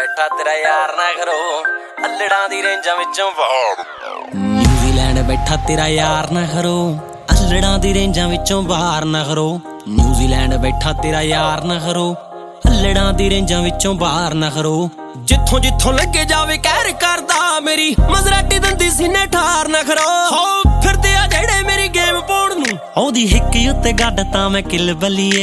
बैठा तेरा यार ना करो अल्लड़ां दी रेंजां विचों बाहर न्यूजीलैंड बैठा तेरा यार ना करो अल्लड़ां दी रेंजां विचों बाहर ना करो न्यूजीलैंड बैठा तेरा यार ना करो अल्लड़ां दी रेंजां विचों बाहर ना करो जिथों जिथों लगे जावे कहर करदा मेरी मजराटी दंदी सीने ठार ना करो हो फिरदे आ जेड़े मेरी गेम पाउण नूं औदी हिक उत्ते गड्ड तां मैं किल बलिए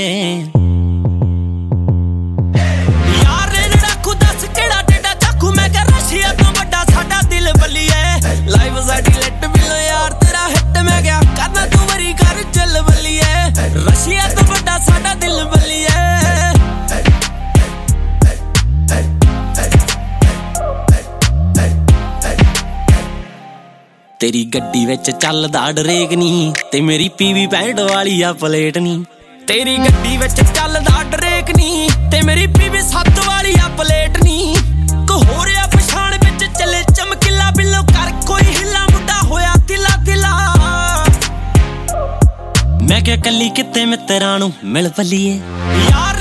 लाइव साडी लेट मिलो यार तेरा हिट मैं गया करना तू वरी घर चल बलिए रशिया तो बड़ा साडा दिल बलिए तेरी गड्डी विच चलदा डरेक नी ते मेरी पीवी पैंट वाली आ प्लेट नी तेरी गड्डी विच चलदा डरेक नी ते मेरी पीवी 7 वाली आ प्लेट नी को हो रिया पछाण विच चले चमकीला बिल्लो कर कोई हिला मुंडा होया तिला तिला मैं क्या कली किते मित्रां नूं मिल पलीए यार